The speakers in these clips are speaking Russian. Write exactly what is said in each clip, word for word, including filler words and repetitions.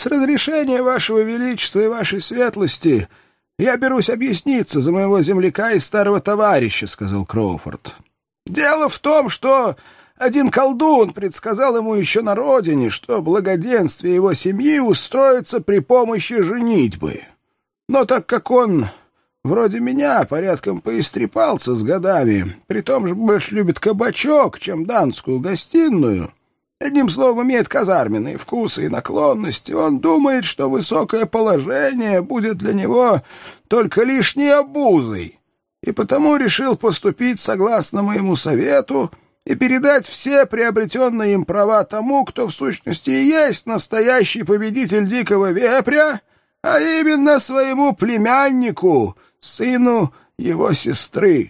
«С разрешения вашего величества и вашей светлости я берусь объясниться за моего земляка и старого товарища», — сказал Кроуфорд. «Дело в том, что один колдун предсказал ему еще на родине, что благоденствие его семьи устроится при помощи женитьбы. Но так как он, вроде меня, порядком поистрепался с годами, при том же больше любит кабачок, чем дамскую гостиную, одним словом, имеет казарменные вкусы и наклонности, он думает, что высокое положение будет для него только лишней обузой, и потому решил поступить согласно моему совету и передать все приобретенные им права тому, кто в сущности и есть настоящий победитель дикого вепря, а именно своему племяннику, сыну его сестры».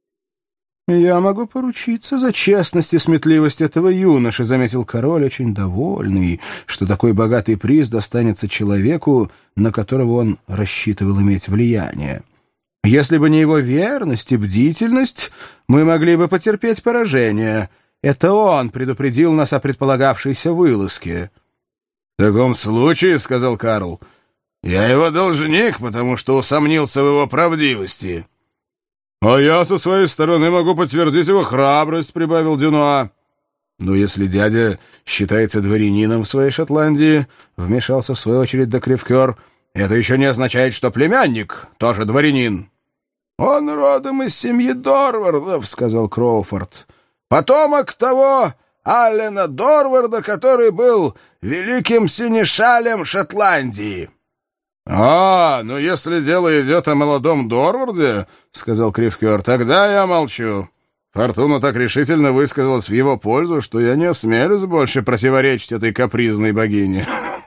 «Я могу поручиться за честность и сметливость этого юноши», — заметил король, очень довольный, что такой богатый приз достанется человеку, на которого он рассчитывал иметь влияние. «Если бы не его верность и бдительность, мы могли бы потерпеть поражение. Это он предупредил нас о предполагавшейся вылазке». «В таком случае, — сказал Карл, — я его должник, потому что усомнился в его правдивости». «А я со своей стороны могу подтвердить его храбрость», — прибавил Дюнуа. «Но если дядя считается дворянином в своей Шотландии, — вмешался в свою очередь де Кривкер, — это еще не означает, что племянник тоже дворянин». «Он родом из семьи Дорвардов, — сказал Кроуфорд, — потомок того Аллена Дорварда, который был великим синешалем Шотландии». «А, ну если дело идет о молодом Дорварде, — сказал Кривкер, — тогда я молчу. Фортуна так решительно высказалась в его пользу, что я не осмелюсь больше противоречить этой капризной богине.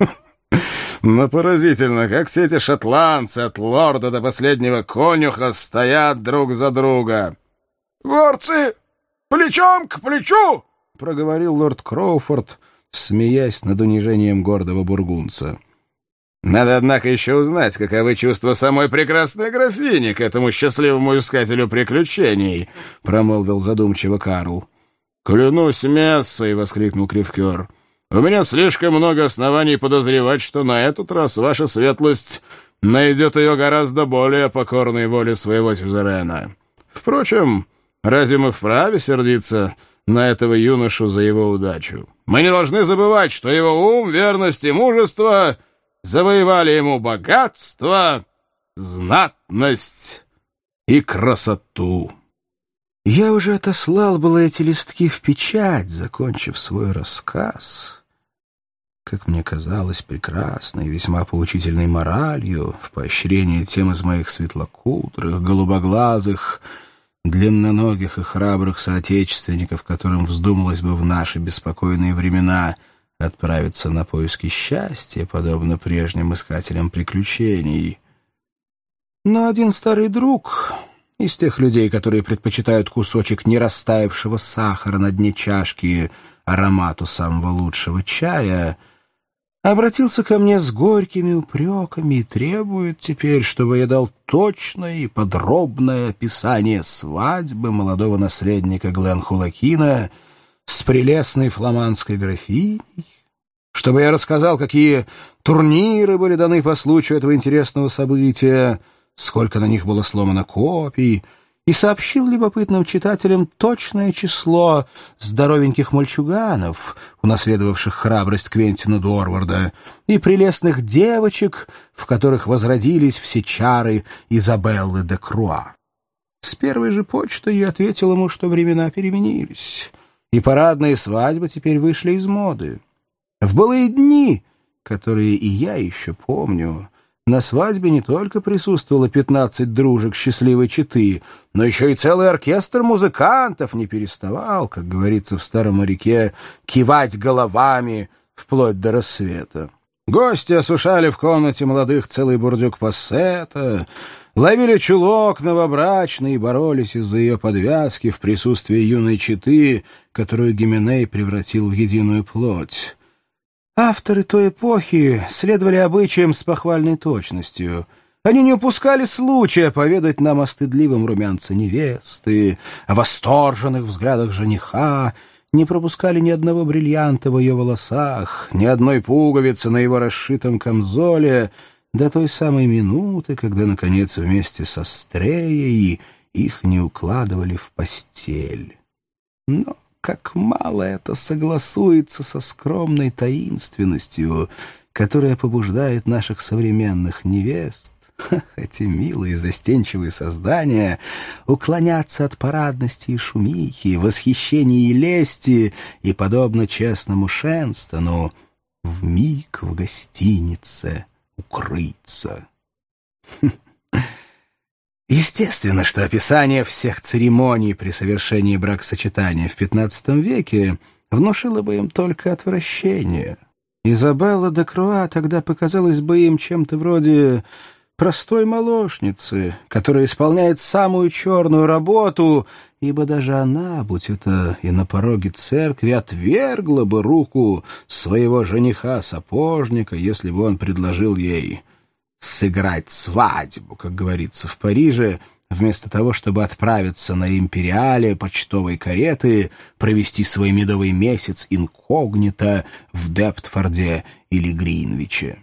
Но поразительно, как все эти шотландцы от лорда до последнего конюха стоят друг за друга». «Горцы, плечом к плечу!» — проговорил лорд Кроуфорд, смеясь над унижением гордого бургундца. «Надо, однако, еще узнать, каковы чувства самой прекрасной графини к этому счастливому искателю приключений», — промолвил задумчиво Карл. «Клянусь мессой!» — воскликнул Кривкер. «У меня слишком много оснований подозревать, что на этот раз ваша светлость найдет ее гораздо более покорной воле своего сюзерена. Впрочем, разве мы вправе сердиться на этого юношу за его удачу? Мы не должны забывать, что его ум, верность и мужество завоевали ему богатство, знатность и красоту». Я уже отослал было эти листки в печать, закончив свой рассказ, как мне казалось, прекрасной и весьма поучительной моралью в поощрение тем из моих светлокудрых, голубоглазых, длинноногих и храбрых соотечественников, которым вздумалось бы в наши беспокойные времена отправиться на поиски счастья, подобно прежним искателям приключений. Но один старый друг из тех людей, которые предпочитают кусочек нерастаявшего сахара на дне чашки аромату самого лучшего чая, обратился ко мне с горькими упреками и требует теперь, чтобы я дал точное и подробное описание свадьбы молодого наследника Гленхулакина с прелестной фламандской графиней, чтобы я рассказал, какие турниры были даны по случаю этого интересного события, сколько на них было сломано копий, и сообщил любопытным читателям точное число здоровеньких мальчуганов, унаследовавших храбрость Квентина Дорварда, и прелестных девочек, в которых возродились все чары Изабеллы де Круа. С первой же почтой я ответил ему, что времена переменились, и парадные свадьбы теперь вышли из моды. В былые дни, которые и я еще помню, на свадьбе не только присутствовало пятнадцать дружек счастливой четы, но еще и целый оркестр музыкантов не переставал, как говорится в старом моряке, кивать головами вплоть до рассвета. Гости осушали в комнате молодых целый бурдюк пассета, ловили чулок новобрачный и боролись из-за ее подвязки в присутствии юной четы, которую Гименей превратил в единую плоть. Авторы той эпохи следовали обычаям с похвальной точностью. Они не упускали случая поведать нам о стыдливом румянце невесты, о восторженных взглядах жениха, не пропускали ни одного бриллианта в ее волосах, ни одной пуговицы на его расшитом камзоле, до той самой минуты, когда, наконец, вместе со Стреей их не укладывали в постель. Но как мало это согласуется со скромной таинственностью, которая побуждает наших современных невест, эти милые застенчивые создания, уклоняться от парадности и шумихи, восхищения и лести, и, подобно честному Шенстону, вмиг в гостинице укрыться. Естественно, что описание всех церемоний при совершении бракосочетания в пятнадцатом веке внушило бы им только отвращение. Изабелла де Круа тогда показалась бы им чем-то вроде простой молочницы, которая исполняет самую черную работу, ибо даже она, будь это и на пороге церкви, отвергла бы руку своего жениха-сапожника, если бы он предложил ей сыграть свадьбу, как говорится в Париже, вместо того, чтобы отправиться на империале почтовой кареты, провести свой медовый месяц инкогнито в Дептфорде или Гринвиче.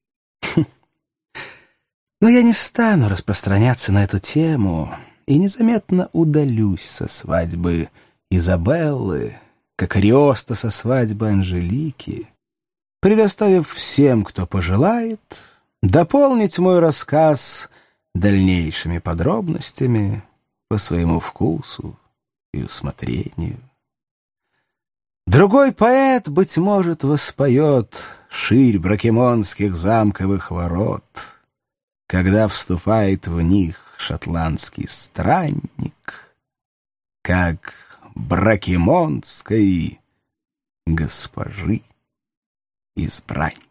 Но я не стану распространяться на эту тему и незаметно удалюсь со свадьбы Изабеллы, как Ариоста со свадьбы Анжелики, предоставив всем, кто пожелает, дополнить мой рассказ дальнейшими подробностями по своему вкусу и усмотрению. Другой поэт, быть может, воспоет ширь бракемонских замковых ворот, когда вступает в них шотландский странник, как бракемонской госпожи избранник.